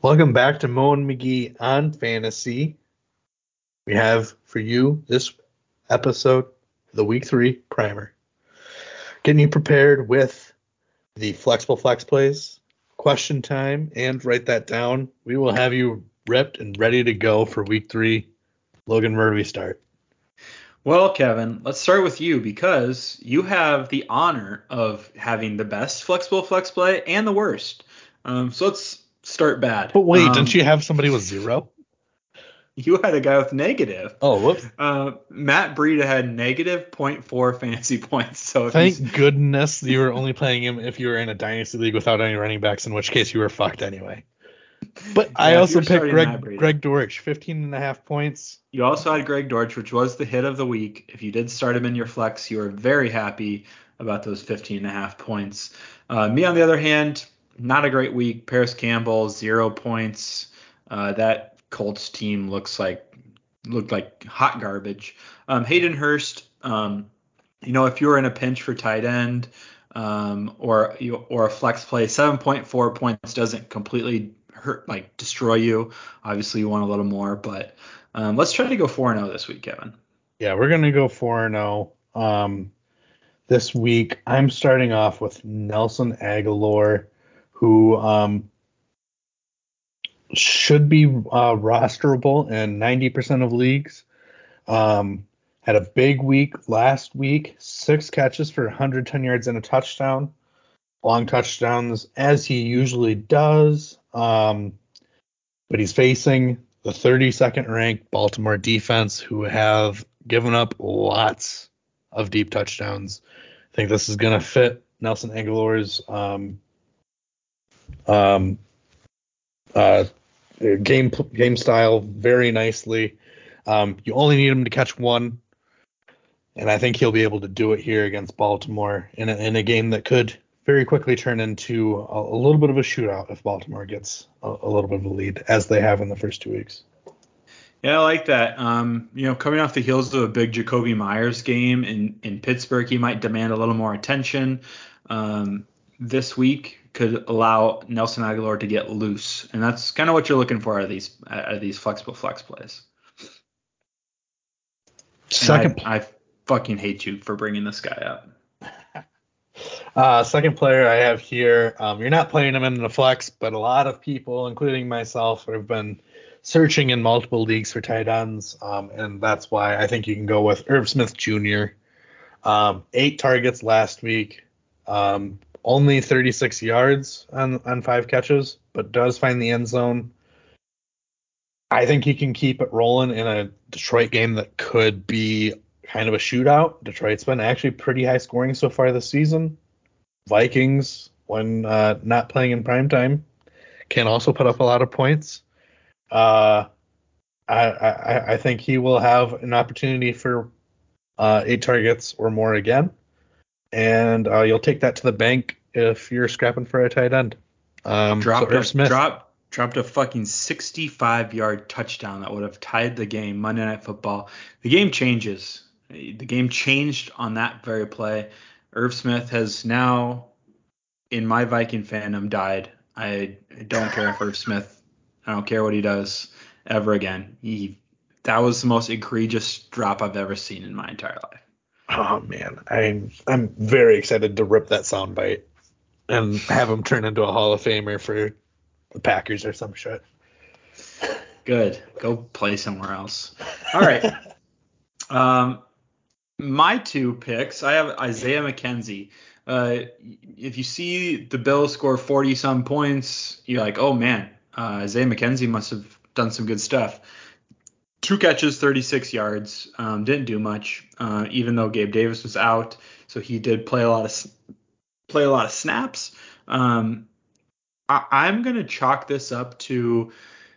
Welcome back to Mo and McGee on Fantasy. We have for you this episode, the Week 3 primer. Getting you prepared with the flexible flex plays, question time, and write that down. We will have you ripped and ready to go for Week 3. Logan, where do we start? Well, Kevin, let's start with you because you have the honor of having the best flexible flex play and the worst. So let's start bad. But wait, didn't you have somebody with 0? You had a guy with negative. Oh, whoops. Matt Breida had negative 0.4 fantasy points. So Thank goodness you were only playing him if you were in a dynasty league without any running backs, in which case you were fucked anyway. But yeah, I also picked Greg Dortch, 15.5 points. You also had Greg Dortch, which was the hit of the week. If you did start him in your flex, you were very happy about those 15.5 points. Me, on the other hand, not a great week. Paris Campbell, 0 points. That Colts team looked like hot garbage. Hayden Hurst, if you were in a pinch for tight end or a flex play, 7.4 points doesn't completely hurt, like destroy you. Obviously, you want a little more, but let's try to go 4-0 this week, Kevin. Yeah, we're gonna go 4-0 this week. I'm starting off with Nelson Agholor, who should be rosterable in 90% of leagues. Had a big week last week, 6 catches for 110 yards and a touchdown. Long touchdowns, as he usually does. But he's facing the 32nd ranked Baltimore defense, who have given up lots of deep touchdowns. I think this is going to fit Nelson Agholor's game style very nicely. You only need him to catch one, and I think he'll be able to do it here against Baltimore in a game that could very quickly turn into a little bit of a shootout if Baltimore gets a little bit of a lead, as they have in the first 2 weeks. Yeah, I like that. Coming off the heels of a big Jacoby Myers game in Pittsburgh, he might demand a little more attention. This week could allow Nelson Agholor to get loose, and that's kind of what you're looking for out of these flexible flex plays. I fucking hate you for bringing this guy up. Second player I have here, you're not playing him in the flex, but a lot of people, including myself, have been searching in multiple leagues for tight ends, and that's why I think you can go with Irv Smith Jr. 8 targets last week, only 36 yards on 5 catches, but does find the end zone. I think he can keep it rolling in a Detroit game that could be kind of a shootout. Detroit's been actually pretty high scoring so far this season. Vikings, when not playing in primetime, can also put up a lot of points. I think he will have an opportunity for 8 targets or more again, and you'll take that to the bank if you're scrapping for a tight end. Dropped a fucking 65-yard touchdown that would have tied the game. Monday Night Football. The game changes. The game changed on that very play. Irv Smith has now, in my Viking fandom, died. I don't care if Irv Smith. I don't care what he does ever again. That was the most egregious drop I've ever seen in my entire life. Oh man, I'm very excited to rip that soundbite and have him turn into a Hall of Famer for the Packers or some shit. Good. Go play somewhere else. All right. My 2 picks, I have Isaiah McKenzie. If you see the Bills score 40-some points, you're like, oh man, Isaiah McKenzie must have done some good stuff. 2 catches, 36 yards. Didn't do much, even though Gabe Davis was out. So he did play a lot of snaps. I'm going to chalk this up to,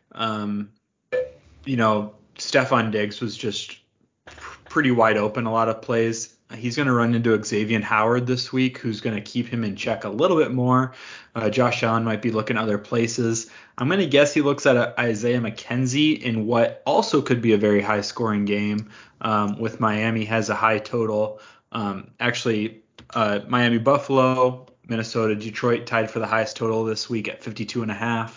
Stefon Diggs was just pretty wide open a lot of plays. He's going to run into Xavier Howard this week, who's going to keep him in check a little bit more. Josh Allen might be looking other places. I'm going to guess he looks at Isaiah McKenzie in what also could be a very high-scoring game with Miami has a high total. Miami, Buffalo, Minnesota, Detroit tied for the highest total this week at 52.5.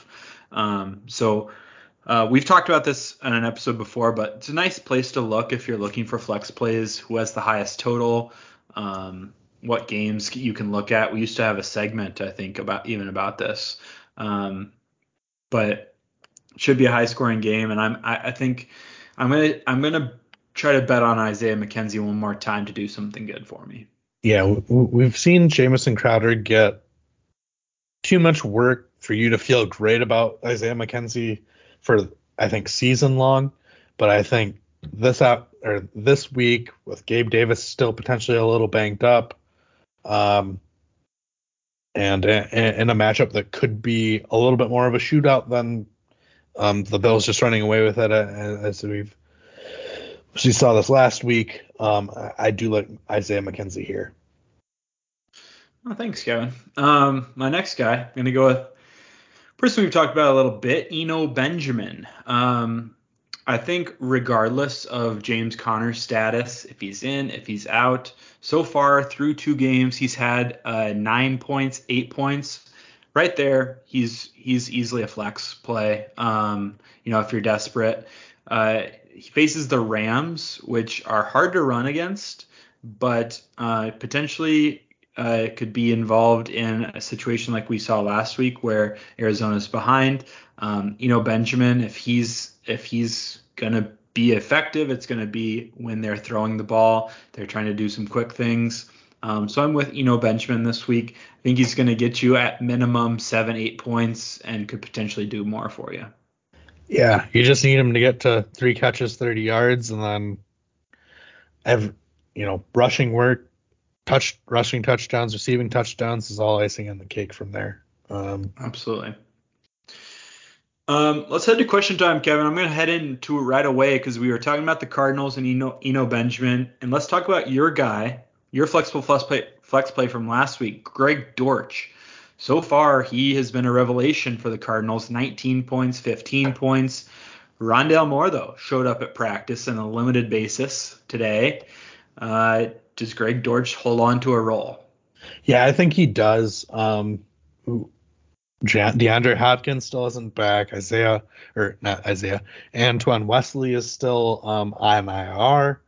We've talked about this in an episode before, but it's a nice place to look if you're looking for flex plays. Who has the highest total? What games you can look at. We used to have a segment, I think, about this. But it should be a high scoring game, and I think I'm gonna try to bet on Isaiah McKenzie one more time to do something good for me. Yeah, we've seen Jamison Crowder get too much work for you to feel great about Isaiah McKenzie for, I think, season long. But I think this week with Gabe Davis still potentially a little banged up, and in a matchup that could be a little bit more of a shootout than the Bills just running away with it, as we saw this last week. I do like Isaiah McKenzie here. Oh, thanks, Kevin. My next guy, I'm going to go with person we've talked about a little bit, Eno Benjamin. I think regardless of James Conner's status, if he's in, if he's out, so far through 2 games, he's had 9 points, 8 points. Right there, he's easily a flex play. If you're desperate. He faces the Rams, which are hard to run against, but potentially could be involved in a situation like we saw last week where Arizona's behind. Benjamin, if he's going to be effective, it's going to be when they're throwing the ball. They're trying to do some quick things. So I'm with Benjamin this week. I think he's going to get you at minimum 7-8 points and could potentially do more for you. Yeah, you just need him to get to 3 catches, 30 yards, and then rushing work, rushing touchdowns, receiving touchdowns is all icing on the cake from there. Absolutely. Let's head to question time, Kevin. I'm going to head into it right away because we were talking about the Cardinals and Eno Benjamin, and let's talk about your guy, your flexible flex play from last week, Greg Dortch. So far, he has been a revelation for the Cardinals. 19 points, 15 points. Rondale Moore, though, showed up at practice on a limited basis today. Does Greg Dortch hold on to a role? Yeah, I think he does. DeAndre Hopkins still isn't back. Antoine Wesley is still on IR.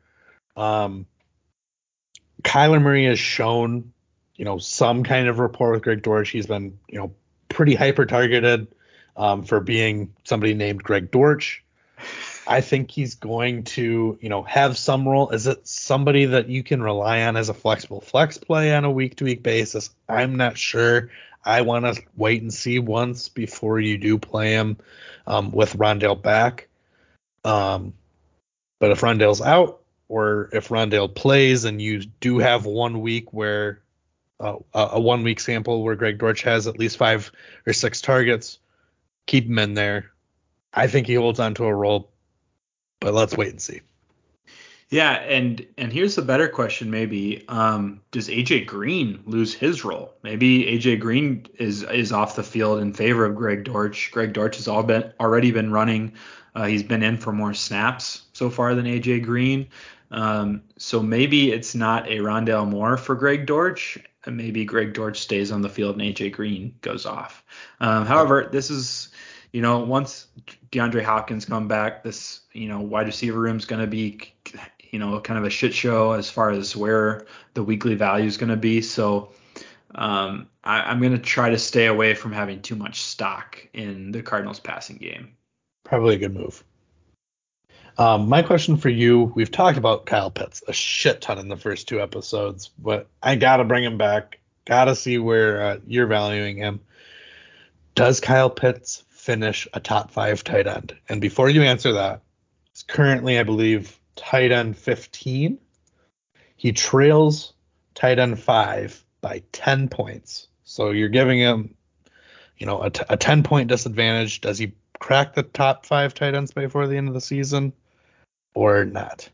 Kyler Murray has shown, some kind of rapport with Greg Dortch. He's been, pretty hyper targeted for being somebody named Greg Dortch. I think he's going to, have some role. Is it somebody that you can rely on as a flexible flex play on a week-to-week basis? I'm not sure. I want to wait and see once before you do play him with Rondale back. But if Rondale's out, or if Rondale plays and you do have 1 week where a 1 week sample where Greg Dortch has at least 5 or 6 targets, keep him in there. I think he holds on to a role, but let's wait and see. Yeah, and here's the better question maybe. Does AJ Green lose his role? Maybe AJ Green is off the field in favor of Greg Dortch. Greg Dortch has already been running. He's been in for more snaps so far than AJ Green. So maybe it's not a Rondale Moore for Greg Dortch. And maybe Greg Dortch stays on the field and AJ Green goes off. However, this is, once DeAndre Hopkins come back, this, wide receiver room is going to be, kind of a shit show as far as where the weekly value is going to be. So I'm going to try to stay away from having too much stock in the Cardinals passing game. Probably a good move. My question for you, we've talked about Kyle Pitts a shit ton in the first 2 episodes, but I got to bring him back. Got to see where you're valuing him. Does Kyle Pitts finish a top 5 tight end? And before you answer that, it's currently, I believe, tight end 15. He trails tight end 5 by 10 points. So you're giving him, a 10-point disadvantage. Does he crack the top 5 tight ends before the end of the season or not?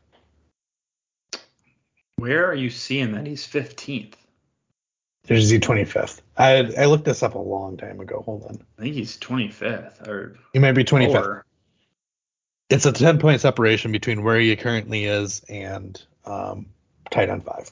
Where are you seeing that he's 15th? There's the 25th. I looked this up a long time ago. Hold on. I think he's 25th or he might be 25th. Lower. It's a 10-point separation between where he currently is and tight end 5.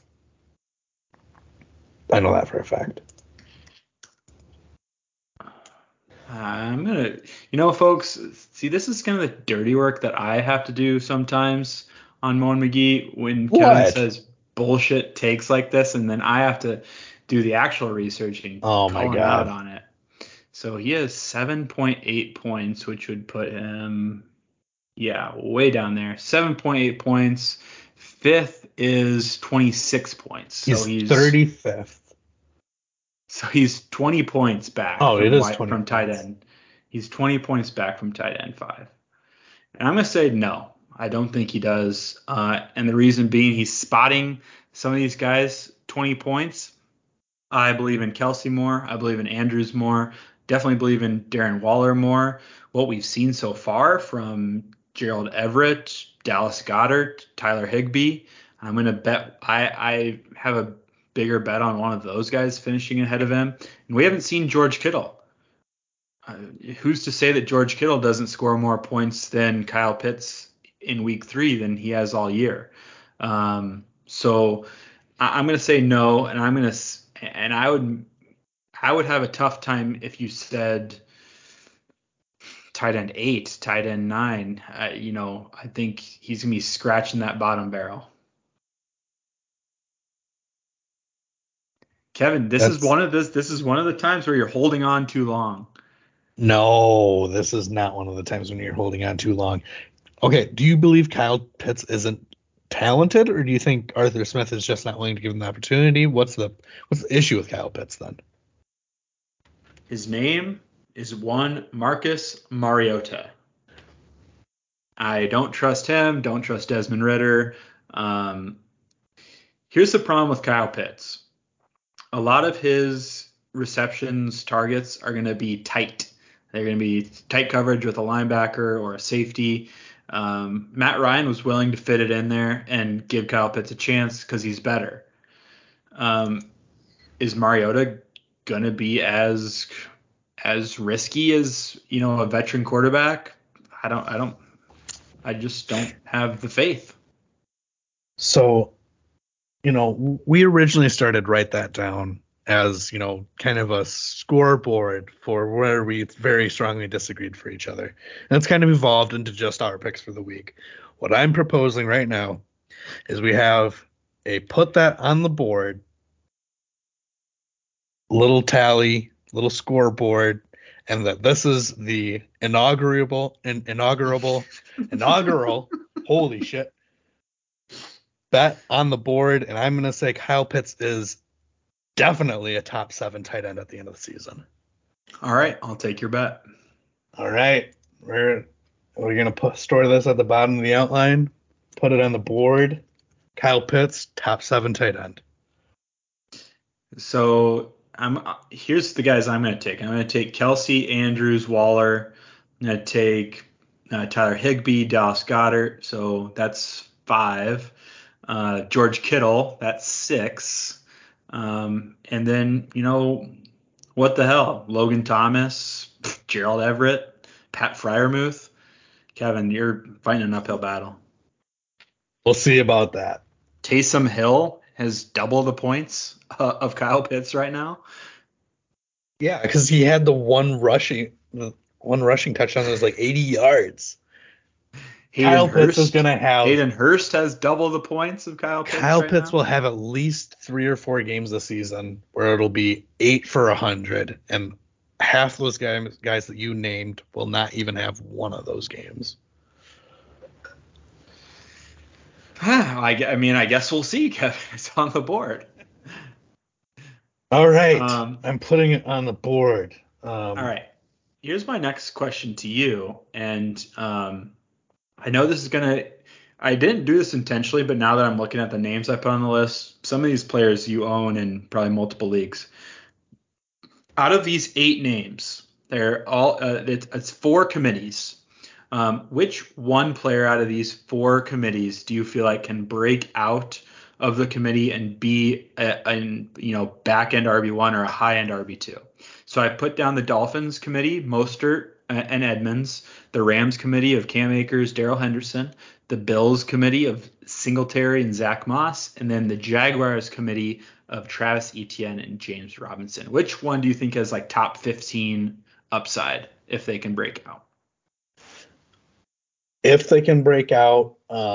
I know that for a fact. I'm gonna, folks, see, this is kind of the dirty work that I have to do sometimes on Moan McGee when Kevin What? says bullshit takes like this, and then I have to do the actual research and Oh my call him out God. on it. So he has 7.8 points, which would put him, way down there. 7.8 points. Fifth is 26 points. He's 35th. So he's 20 points back Oh, it is 20 from tight points. end. He's 20 points back from tight end 5. And I'm going to say no. I don't think he does. And the reason being he's spotting some of these guys 20 points. I believe in Kelsey more. I believe in Andrews more. Definitely believe in Darren Waller more. What we've seen so far from Gerald Everett, Dallas Goedert, Tyler Higbee, I'm going to bet I have a bigger bet on one of those guys finishing ahead of him. And we haven't seen George Kittle. Who's to say that George Kittle doesn't score more points than Kyle Pitts in week 3 than he has all year? So I'm going to say no, and I would have a tough time if you said tight end 8, tight end 9. I think he's going to be scratching that bottom barrel. Kevin, this is one of the times where you're holding on too long. No, this is not one of the times when you're holding on too long. Okay, do you believe Kyle Pitts isn't talented, or do you think Arthur Smith is just not willing to give him the opportunity? What's the issue with Kyle Pitts then? His name is one Marcus Mariota. I don't trust him. Don't trust Desmond Ridder. Here's the problem with Kyle Pitts. A lot of his receptions targets are going to be tight. They're going to be tight coverage with a linebacker or a safety. Matt Ryan was willing to fit it in there and give Kyle Pitts a chance because he's better. Is Mariota going to be as risky as a veteran quarterback? I just don't have the faith. So, we originally started Write That Down as, kind of a scoreboard for where we very strongly disagreed for each other. And it's kind of evolved into just our picks for the week. What I'm proposing right now is we have a put that on the board, little tally, little scoreboard, and that this is the inaugural, holy shit, bet on the board. And I'm going to say Kyle Pitts is definitely a top 7 tight end at the end of the season. All right, I'll take your bet. All right, we're going to store this at the bottom of the outline, put it on the board. Kyle Pitts, top 7 tight end. So here's the guys I'm going to take. I'm going to take Kelsey, Andrews, Waller. I'm going to take Tyler Higbee, Dallas Goedert. So that's 5. George Kittle, that's 6. And then, what the hell? Logan Thomas, Gerald Everett, Pat Freiermuth. Kevin, you're fighting an uphill battle. We'll see about that. Taysom Hill has double the points of Kyle Pitts right now. Yeah, because he had the one rushing touchdown that was like 80 yards. Kyle Pitts is going to have. Hayden Hurst has double the points of Kyle Pitts. Kyle Pitts will have at least 3 or 4 games this season where it'll be 8 for 100, and half those guys that you named will not even have one of those games. I guess we'll see, Kevin. It's on the board. All right. I'm putting it on the board. All right. Here's my next question to you. And I know this is I didn't do this intentionally, but now that I'm looking at the names I put on the list, some of these players you own in probably multiple leagues. Out of these 8 names, they're all it's 4 committees. Which one player out of these 4 committees do you feel like can break out of the committee and be a back end RB1 or a high end RB2? So I put down the Dolphins committee, Mostert and Edmonds, the Rams committee of Cam Akers, Darrell Henderson, the Bills committee of Singletary and Zach Moss, and then the Jaguars committee of Travis Etienne and James Robinson. Which one do you think has like top 15 upside if they can break out. If they can break out,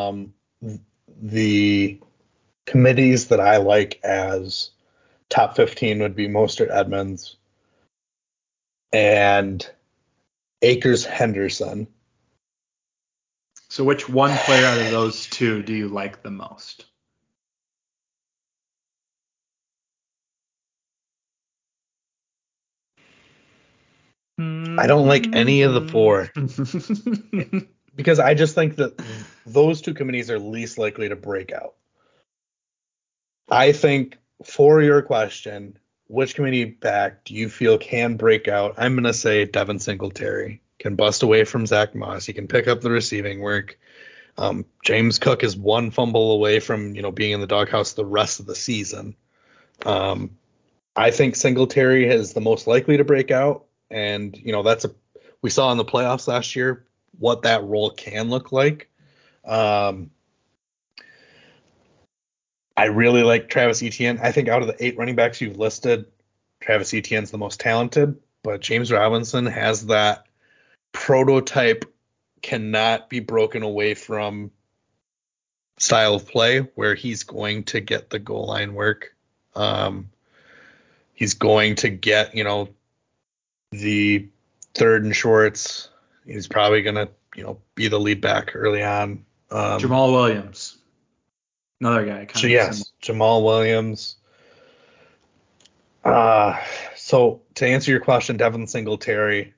the committees that I like as top 15 would be Mostert, Edmonds, and Akers, Henderson. So which one player out of those two do you like the most? I don't like any of the four because I just think that those two committees are least likely to break out. I think, for your question, which committee back do you feel can break out? I'm going to say Devin Singletary can bust away from Zach Moss. He can pick up the receiving work. James Cook is one fumble away from being in the doghouse the rest of the season. I think Singletary is the most likely to break out, and we saw in the playoffs last year what that role can look like. I really like Travis Etienne. I think out of the 8 running backs you've listed, Travis Etienne's the most talented, but James Robinson has that prototype, cannot be broken away from style of play where he's going to get the goal line work. He's going to get, the third and shorts. He's probably going to, be the lead back early on. Jamal Williams. Another guy. So yes, Jamal Williams. So to answer your question, Devin Singletary.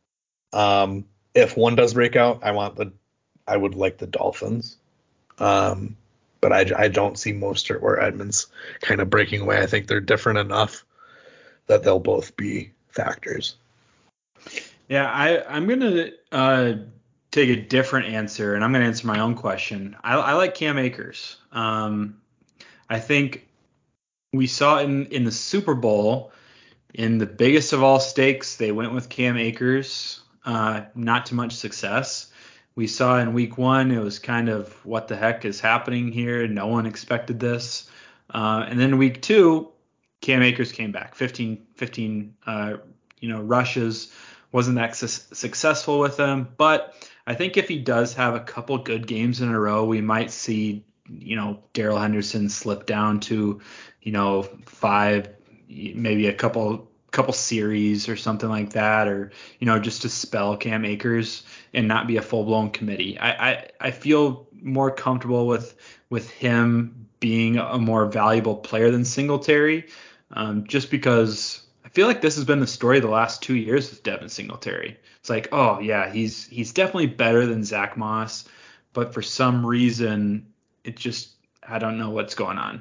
If one does break out, I would like the Dolphins. But I don't see Mostert or Edmonds kind of breaking away. I think they're different enough that they'll both be factors. Yeah, I'm gonna take a different answer, and I'm gonna answer my own question. I like Cam Akers. I think we saw in the Super Bowl, in the biggest of all stakes, they went with Cam Akers. Not too much success. We saw in week 1, it was kind of what the heck is happening here? No one expected this. And then week 2, Cam Akers came back, 15 rushes. Wasn't that successful with him, but I think if he does have a couple good games in a row, we might see, Darrell Henderson slip down to, 5, maybe a couple series or something like that, or just to spell Cam Akers and not be a full-blown committee. I feel more comfortable with him being a more valuable player than Singletary, just because I feel like this has been the story the last 2 years with Devin Singletary. It's like, oh yeah, he's definitely better than Zach Moss, but for some reason it just, I don't know what's going on.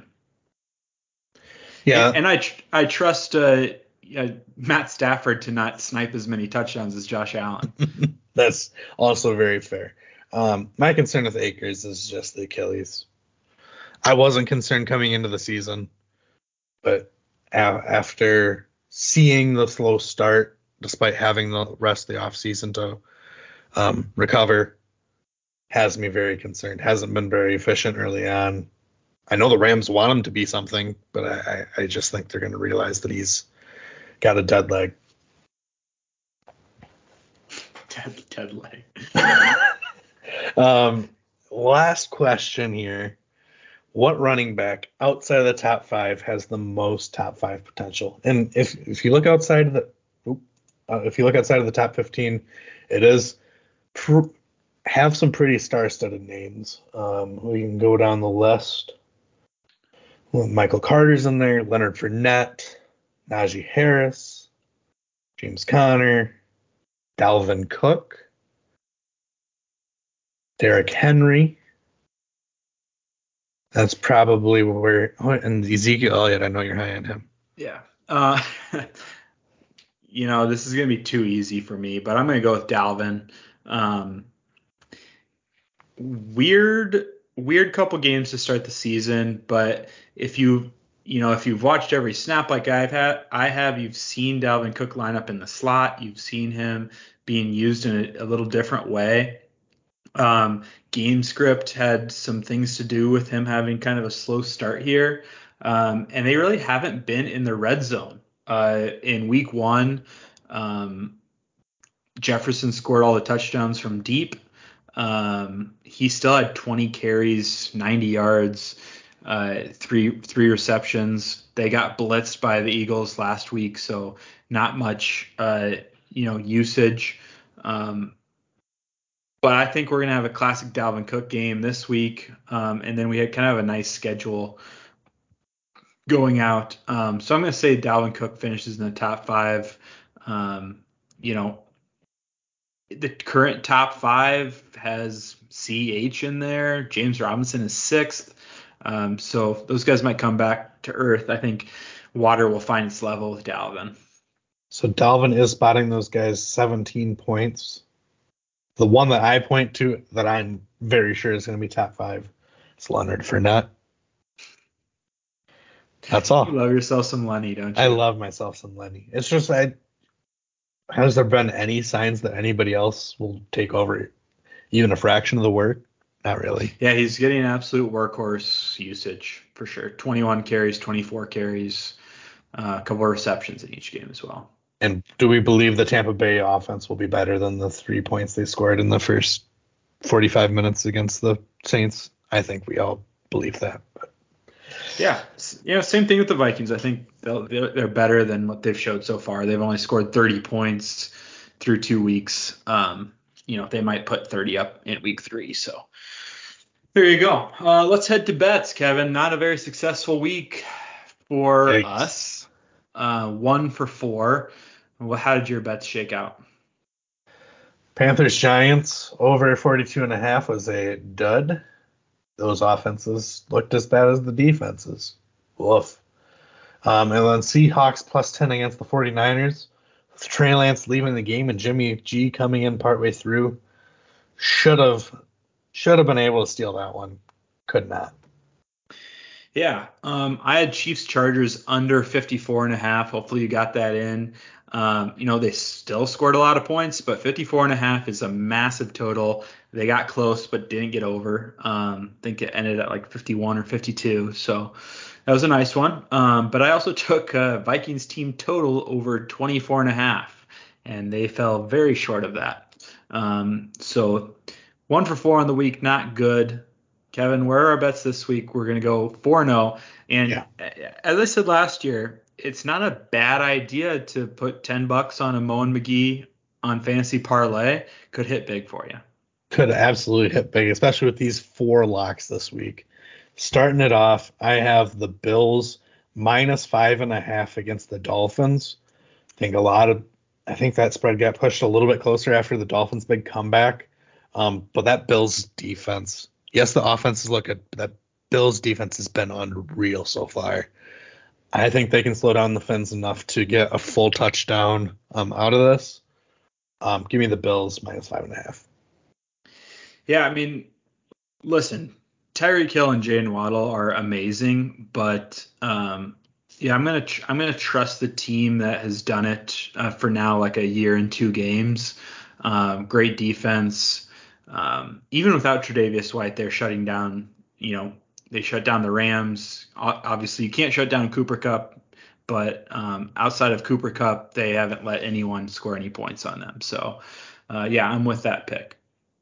Yeah, and I trust Matt Stafford to not snipe as many touchdowns as Josh Allen. That's also very fair. My concern with Akers is just the Achilles. I wasn't concerned coming into the season, but after seeing the slow start, despite having the rest of the offseason to recover, has me very concerned. Hasn't been very efficient early on. I know the Rams want him to be something, but I just think they're going to realize that he's got a dead leg. Dead leg. Last question here. What running back outside of the top 5 has the most top 5 potential? And if you look outside of the top 15, it is have some pretty star-studded names. We can go down the list. Well, Michael Carter's in there, Leonard Fournette, Najee Harris, James Conner, Dalvin Cook, Derrick Henry. That's probably where, and Ezekiel Elliott, I know you're high on him. Yeah. This is going to be too easy for me, but I'm going to go with Dalvin. Weird couple games to start the season, but if you've watched every snap like I have, you've seen Dalvin Cook line up in the slot. You've seen him being used in a little different way. Game script had some things to do with him having kind of a slow start here. And they really haven't been in the red zone. In week 1, Jefferson scored all the touchdowns from deep. He still had 20 carries, 90 yards, three receptions. They got blitzed by the Eagles last week, so not much usage. But I think we're gonna have a classic Dalvin Cook game this week, and then we had kind of a nice schedule going out. So I'm gonna say Dalvin Cook finishes in the top 5. You know, the current top 5 has CH in there. James Robinson is 6th. So those guys might come back to earth. I think Water will find its level with Dalvin. So Dalvin is spotting those guys 17 points. The one that I point to that I'm very sure is going to be top 5 is Leonard Fournette. That's all. You love yourself some Lenny, don't you? I love myself some Lenny. It's just, has there been any signs that anybody else will take over even a fraction of the work? Not really. Yeah, he's getting an absolute workhorse usage for sure. 21 carries, 24 carries, a couple of receptions in each game as well. And do we believe the Tampa Bay offense will be better than the 3 points they scored in the first 45 minutes against the Saints? I think we all believe that. But. Yeah, same thing with the Vikings. I think they're better than what they've showed so far. They've only scored 30 points through 2 weeks. They might put 30 up in week 3. So there you go. Let's head to bets, Kevin. Not a very successful week for us. 1 for 4. Well, how did your bets shake out? Panthers Giants over 42.5 was a dud. Those offenses looked as bad as the defenses. Woof. And then Seahawks plus 10 against the 49ers. With Trey Lance leaving the game and Jimmy G coming in partway through. Should have been able to steal that one. Could not. Yeah. I had Chiefs Chargers under 54.5. Hopefully you got that in. They still scored a lot of points, but 54.5 is a massive total. They got close, but didn't get over. I think it ended at like 51 or 52. So that was a nice one. But I also took Vikings team total over 24.5, and they fell very short of that. So 1 for 4 on the week, not good. Kevin, where are our bets this week? We're going to go 4-0. And as I said last year, it's not a bad idea to put $10 on a Moen McGee on fantasy parlay. Could hit big for you. Could absolutely hit big, especially with these 4 locks this week. Starting it off, I have the Bills minus 5.5 against the Dolphins. I think that spread got pushed a little bit closer after the Dolphins' big comeback. But that Bills defense, yes, the offenses look good, but that Bills defense has been unreal so far. I think they can slow down the Fins enough to get a full touchdown out of this. Give me the Bills minus 5.5. Yeah, I mean, listen, Tyreek Hill and Jaylen Waddle are amazing, but I'm gonna trust the team that has done it for now, like a year and 2 games. Great defense. Even without Tre'Davious White, they're shutting down. They shut down the Rams. Obviously, you can't shut down Cooper Kupp, but outside of Cooper Kupp, they haven't let anyone score any points on them. So, I'm with that pick.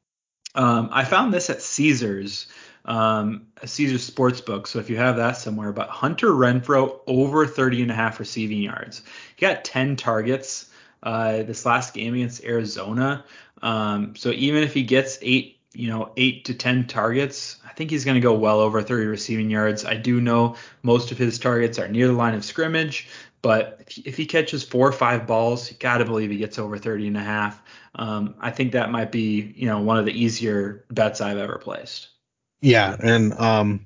I found this at Caesars, a Caesars Sportsbook. So if you have that somewhere, but Hunter Renfrow over 30.5 receiving yards. He got 10 targets this last game against Arizona. So even if he gets 8 to 10 targets, I think he's going to go well over 30 receiving yards. I do know most of his targets are near the line of scrimmage, but if he catches 4 or 5 balls, you got to believe he gets over 30.5. I think that might be, one of the easier bets I've ever placed. Yeah, and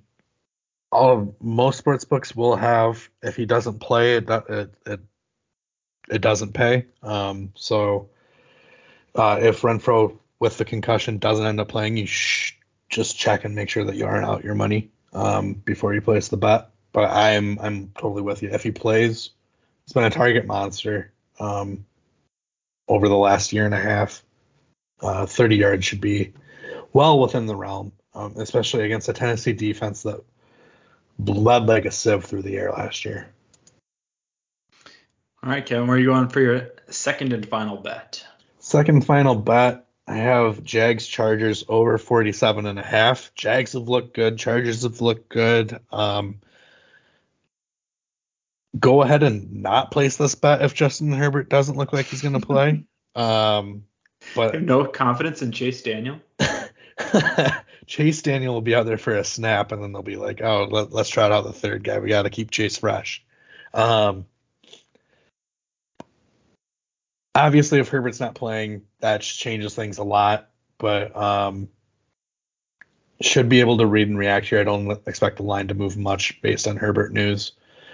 most sports books will have, if he doesn't play, it doesn't pay. So if Renfrow with the concussion doesn't end up playing, you just check and make sure that you aren't out your money before you place the bet. But I'm totally with you. If he plays, he's been a target monster over the last year and a half. 30 yards should be well within the realm, especially against a Tennessee defense that bled like a sieve through the air last year. All right, Kevin, where are you going for your second and final bet? Second final bet. I have Jags Chargers over 47.5. Jags have looked good. Chargers have looked good. Go ahead and not place this bet if Justin Herbert doesn't look like he's going to play. You have But no confidence in Chase Daniel? Chase Daniel will be out there for a snap, and then they'll be like, oh, let's try out the third guy. We got to keep Chase fresh. Obviously, if Herbert's not playing, that changes things a lot, but should be able to read and react here. I don't expect the line to move much based on Herbert news.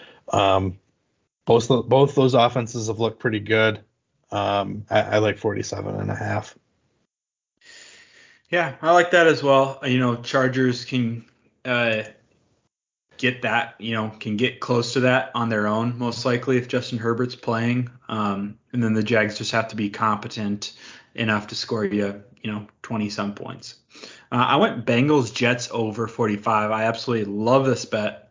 Both those offenses have looked pretty good. I like 47.5. Yeah, I like that as well. Chargers can get that, can get close to that on their own, most likely, if Justin Herbert's playing. And then the Jags just have to be competent enough to score you, 20 some points. I went Bengals Jets over 45. I absolutely love this bet.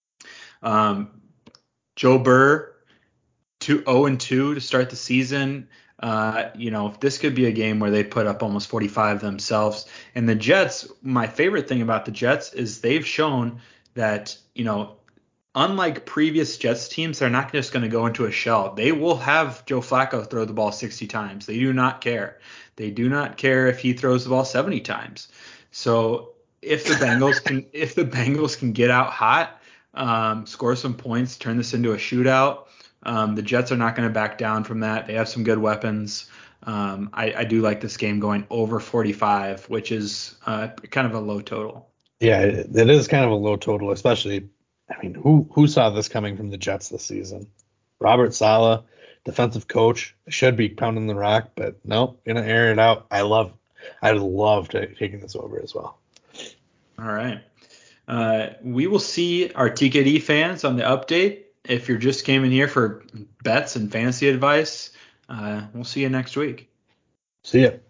Joe Burr, 0-2 to start the season. This could be a game where they put up almost 45 themselves. And the Jets, my favorite thing about the Jets is they've shown that, unlike previous Jets teams, they're not just going to go into a shell. They will have Joe Flacco throw the ball 60 times. They do not care. They do not care if he throws the ball 70 times. So if the Bengals can get out hot, score some points, turn this into a shootout, the Jets are not going to back down from that. They have some good weapons. I do like this game going over 45, which is kind of a low total. Yeah, it is kind of a low total, especially. I mean, who saw this coming from the Jets this season? Robert Saleh, defensive coach, should be pounding the rock, but nope, gonna air it out. I'd love taking this over as well. All right. We will see our TKD fans on the update. If you're just came in here for bets and fantasy advice, we'll see you next week. See ya.